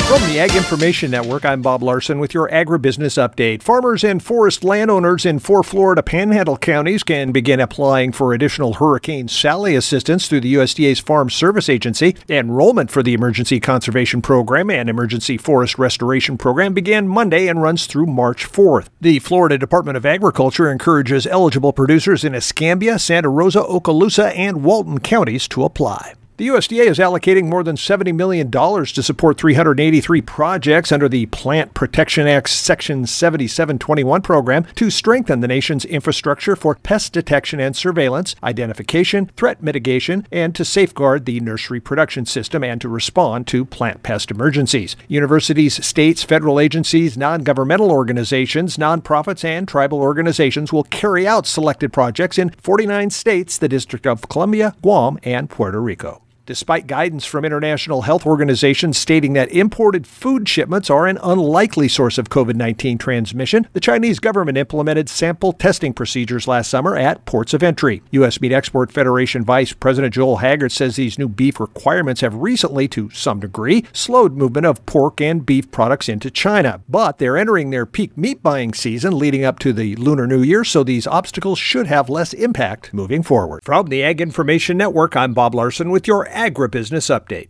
From the Ag Information Network, I'm Bob Larson with your agribusiness update. Farmers and forest landowners in 4 Florida Panhandle counties can begin applying for additional Hurricane Sally assistance through the USDA's Farm Service Agency. Enrollment for the Emergency Conservation Program and Emergency Forest Restoration Program began Monday and runs through March 4th. The Florida Department of Agriculture encourages eligible producers in Escambia, Santa Rosa, Okaloosa, and Walton counties to apply. The USDA is allocating more than $70 million to support 383 projects under the Plant Protection Act's Section 7721 program to strengthen the nation's infrastructure for pest detection and surveillance, identification, threat mitigation, and to safeguard the nursery production system and to respond to plant pest emergencies. Universities, states, federal agencies, non-governmental organizations, nonprofits, and tribal organizations will carry out selected projects in 49 states, the District of Columbia, Guam, and Puerto Rico. Despite guidance from international health organizations stating that imported food shipments are an unlikely source of COVID-19 transmission, the Chinese government implemented sample testing procedures last summer at ports of entry. U.S. Meat Export Federation Vice President Joel Haggard says these new beef requirements have recently, to some degree, slowed movement of pork and beef products into China. But they're entering their peak meat buying season leading up to the Lunar New Year, so these obstacles should have less impact moving forward. From the Ag Information Network, I'm Bob Larson with your agribusiness update.